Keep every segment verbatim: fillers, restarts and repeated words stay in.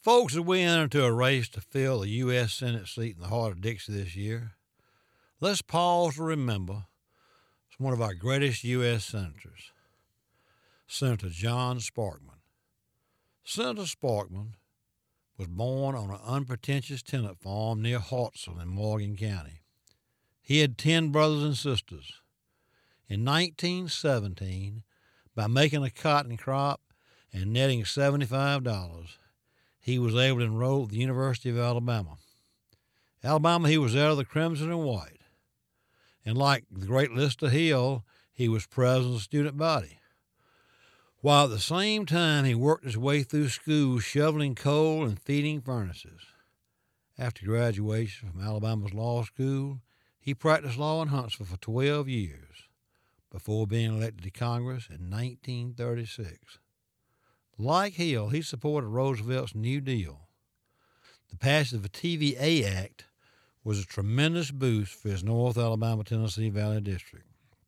Folks, as we enter into a race to fill the U S Senate seat in the heart of Dixie this year, let's pause to remember one of our greatest U S senators, Senator John Sparkman. Senator Sparkman was born on an unpretentious tenant farm near Hartselle in Morgan County. He had ten brothers and sisters. In nineteen seventeen, by making a cotton crop and netting seventy-five dollars, he was able to enroll at the University of Alabama. Alabama, he was there of the Crimson and White. And like the great Lister Hill, he was president of the student body. While at the same time, he worked his way through school shoveling coal and feeding furnaces. After graduation from Alabama's law school, he practiced law in Huntsville for twelve years before being elected to Congress in nineteen thirty-six. Like Hill, he supported Roosevelt's New Deal. The passage of the T V A Act was a tremendous boost for his North Alabama-Tennessee Valley District.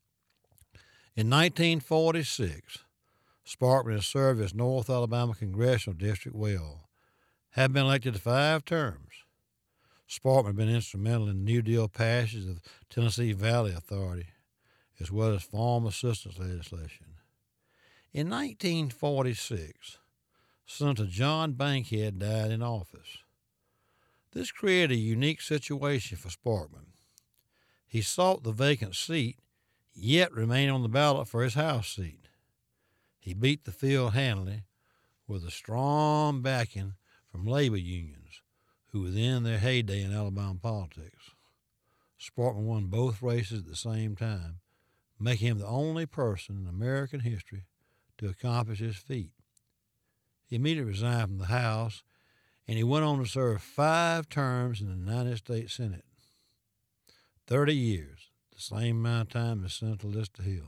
In nineteen forty-six, Sparkman has served his North Alabama Congressional District well, having been elected to five terms. Sparkman has been instrumental in the New Deal passage of the Tennessee Valley Authority, as well as farm assistance legislation. In nineteen forty-six, Senator John Bankhead died in office. This created a unique situation for Sparkman. He sought the vacant seat, yet remained on the ballot for his House seat. He beat the field handily with a strong backing from labor unions, who were in their heyday in Alabama politics. Sparkman won both races at the same time, making him the only person in American history to accomplish this feat. He immediately resigned from the House, and he went on to serve five terms in the United States Senate. Thirty years, the same amount of time as Senator Lister Hill.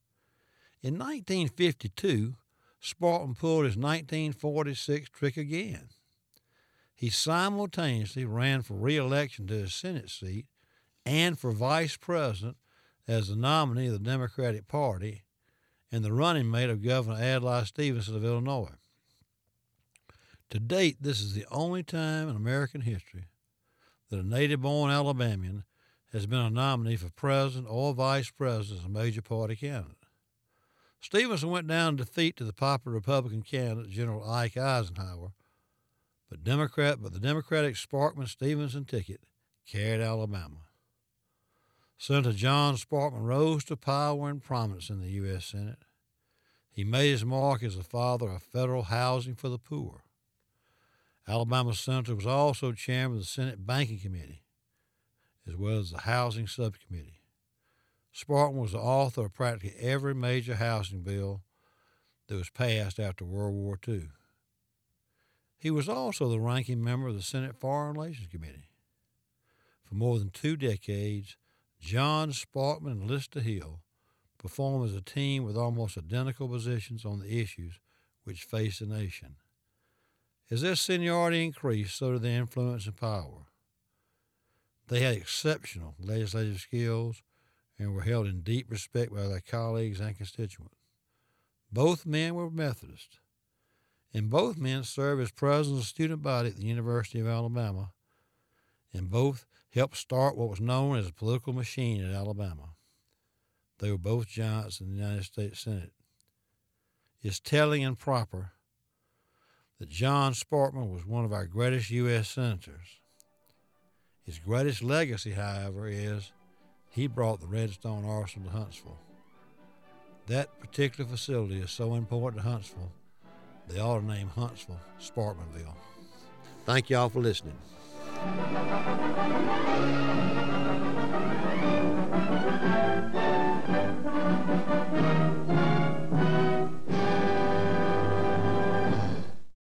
In nineteen fifty-two, Sparkman pulled his nineteen forty-six trick again. He simultaneously ran for re-election to his Senate seat and for vice president as the nominee of the Democratic Party and the running mate of Governor Adlai Stevenson of Illinois. To date, this is the only time in American history that a native-born Alabamian has been a nominee for president or vice president as a major party candidate. Stevenson went down in defeat to the popular Republican candidate, General Ike Eisenhower, but Democrat, but the Democratic Sparkman-Stevenson ticket carried Alabama. Senator John Sparkman rose to power and prominence in the U S Senate. He made his mark as the father of federal housing for the poor. Alabama Senator was also chairman of the Senate Banking Committee, as well as the Housing Subcommittee. Sparkman was the author of practically every major housing bill that was passed after World War Two. He was also the ranking member of the Senate Foreign Relations Committee. For more than two decades, John Sparkman and Lister Hill performed as a team with almost identical positions on the issues which face the nation. As their seniority increased, so did their influence and power. They had exceptional legislative skills and were held in deep respect by their colleagues and constituents. Both men were Methodists, and both men served as presidents of the student body at the University of Alabama, and both helped start what was known as a political machine in Alabama. They were both giants in the United States Senate. It's telling and proper that John Sparkman was one of our greatest U S senators. His greatest legacy, however, is he brought the Redstone Arsenal to Huntsville. That particular facility is so important to Huntsville, they ought to name Huntsville Sparkmanville. Thank y'all for listening.